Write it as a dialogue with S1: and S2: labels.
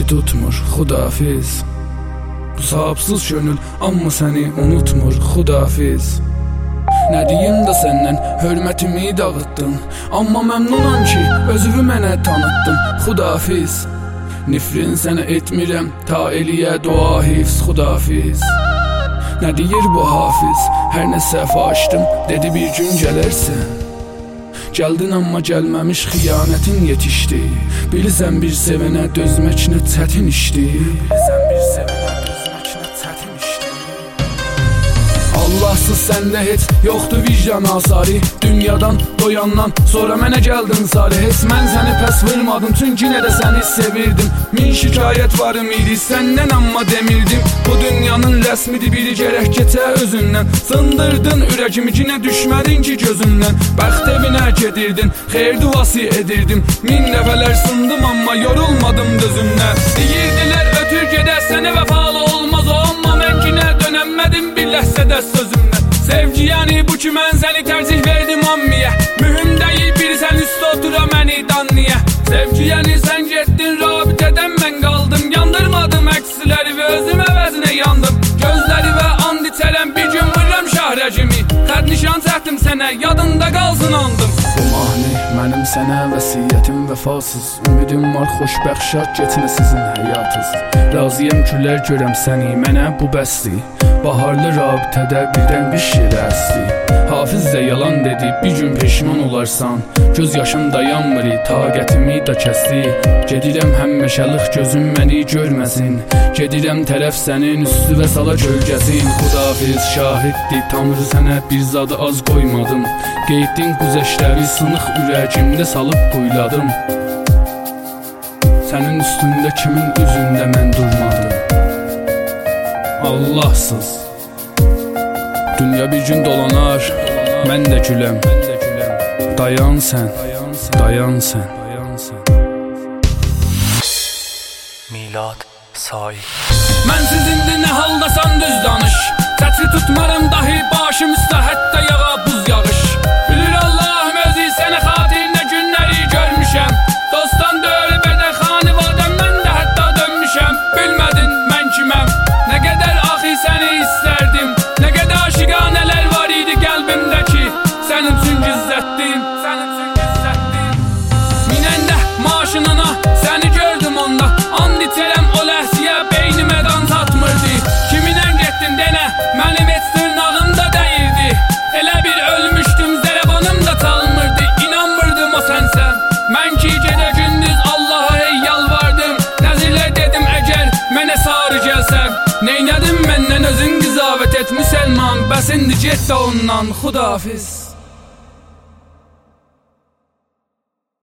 S1: ki tutmur, xudafiz. Bu sahibsiz gönül amma səni unutmur, xudafiz. Nə deyim də səndən, hörmətimi dağıtdın, amma məmnunam ki, özümü mənə tanıtdın, xudafiz. Nifrin sənə etmirəm, ta eliyə dua hifz, xudafiz. Nə deyir bu hafiz, hər nə səhv açdım, dedi bir gün gələrsən. Gəldin amma gəlməmiş xiyanətin yetişdi. Bilirsən bir sevənə dözmək nə çətin işdir. Allahsız səndə heç yoxdur vicdan asari. Dünyadan doyandan sonra mənə gəldin sarı. Heç mən səni pəs vurmadım, çünki nə də səni sevirdim. Min şikayət varım idi səndən amma demirdim. Bu dünyanın rəsmidir, biri gərək keçə özündən. Sındırdın ürəkimi ki, nə düşmədin ki gözümdən. Bəxt evinə gedirdin, xeyr duası edirdim. Min dəfələr sındım amma yorulmadım dözümdən. Deyirdilər ötür gedər sənə vəfalı olmaz o, amma mən ki nə dönəmədim bir ləhsədə sözümdən. Sevgi yəni bu ki mən səni tərcih verdim ammiyə. Mühüm deyil bir sən üstə otura məni danniyə. Sevgi yəni sən getdin rabitədən mən qaldım. Yandırmadım əksiləri və özüm əvəzinə yandım. Gözləri və and içərəm bir gün vururam şahrəcimi. Xəd nişan çəkdim sənə yadında qalsın andım. Bu mahnı mənim sənə vəsiyyətim vəfasız. Ümidim var xoşbəxşat getmə sizin həyatız. Razıyam gülər görəm səni, mənə bu bəsdir. Baharlı rabitədə birdən bir şir əsdi. Hafiz də yalan dedi, bir gün peşman olarsan. Göz yaşım dayanmır, taqətimi da kəsdi. Gedirəm həmməşəlıq gözüm məni görməsin. Gedirəm tərəf sənin üstü və sala gölgəsin. Xudafiz şahiddir, Tanrı sənə bir zadı az qoymadım. Qeydin quzəşləri sınıq ürəkimdə salıb qoyladım. Sənin üstündə kimin üzündə mən durmadım. Allahsız dünya bir gün dolanar, mən də güləm. Dayan sən, dayan sən.
S2: Milad Sait.
S1: Mənsiz indi nə haldasan düz danış. Səsi tutmaram dahi başım üstə, hətta yağa buz yağış. Bilir Allahım özü sənə xatirinə günləri görmüşəm. Dostdan da öyle bədən xanivadəmdən də hətta dönmüşəm. Bilmədin mən kiməm, nə qədər axı səni istərdim. Nə qədər aşiqanələr var idi qəlbimdəki. Sənin üçün gizlətdim, sənin üçün gizlətdim. Minəndə maşınına səni gördüm onda. And içərəm o ləhsiyə beynimə dan satmırdı. Kiminən getdin denə, mənim heç tırnağım da dəyirdi. Elə bir ölmüşdüm, zərəbanım da çalmırdı. İnanmırdım o sənsən, mən ki gecə gündüz Allaha hey yalvardım. Nəzirlə dedim əgər mənə sarı gəlsən. Neynədim məndən özün qizavət et müsəlman. Bəs indi get də ondan, xudafiz.